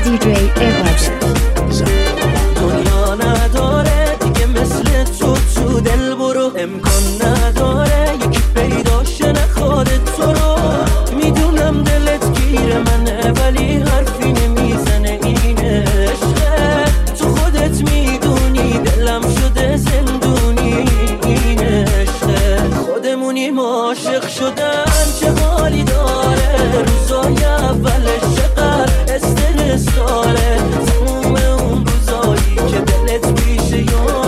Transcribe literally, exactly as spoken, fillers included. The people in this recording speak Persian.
دی جی اقادر. دنیا نداره دیگه مثل تو تو دل برو، امکان نداره یکی پیداش نخواد تو رو. میدونم دلت گیر منه ولی حرفی نمیزنه، این عشقه تو خودت میدونی دلم شده زندونی، این عشقه خودمونیم عاشق شدن چه حالی داره، روزای اولش چقدر استرس داره، تموم اون روزایی که دلت میشه یا